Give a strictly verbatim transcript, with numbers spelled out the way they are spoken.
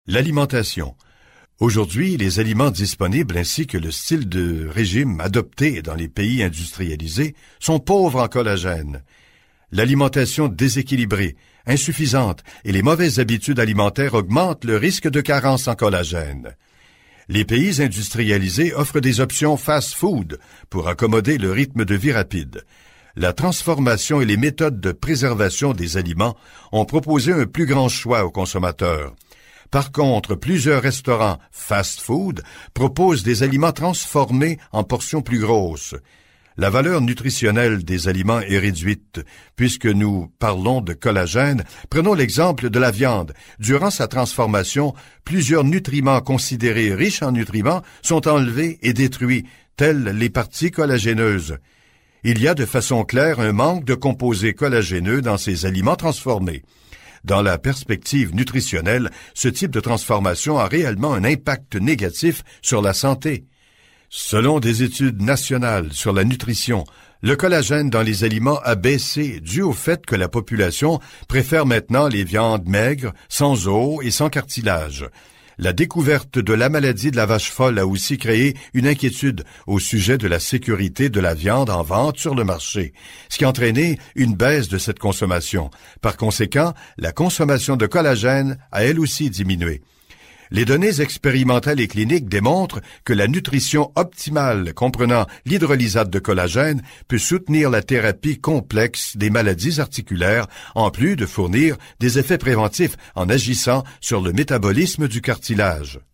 L'alimentation. Aujourd'hui, les aliments disponibles ainsi que le style de régime adopté dans les pays industrialisés sont pauvres en collagène. L'alimentation déséquilibrée, insuffisante et les mauvaises habitudes alimentaires augmentent le risque de carence en collagène. Les pays industrialisés offrent des options fast-food pour accommoder le rythme de vie rapide. La transformation et les méthodes de préservation des aliments ont proposé un plus grand choix aux consommateurs. Par contre, plusieurs restaurants fast-food proposent des aliments transformés en portions plus grosses. La valeur nutritionnelle des aliments est réduite. Puisque nous parlons de collagène, prenons l'exemple de la viande. Durant sa transformation, plusieurs nutriments considérés riches en nutriments sont enlevés et détruits, telles les parties collagéneuses. Il y a de façon claire un manque de composés collagéneux dans ces aliments transformés. Dans la perspective nutritionnelle, ce type de transformation a réellement un impact négatif sur la santé. Selon des études nationales sur la nutrition, le collagène dans les aliments a baissé dû au fait que la population préfère maintenant les viandes maigres, sans os et sans cartilage. La découverte de la maladie de la vache folle a aussi créé une inquiétude au sujet de la sécurité de la viande en vente sur le marché, ce qui a entraîné une baisse de cette consommation. Par conséquent, la consommation de collagène a elle aussi diminué. Les données expérimentales et cliniques démontrent que la nutrition optimale comprenant l'hydrolysate de collagène peut soutenir la thérapie complexe des maladies articulaires, en plus de fournir des effets préventifs en agissant sur le métabolisme du cartilage.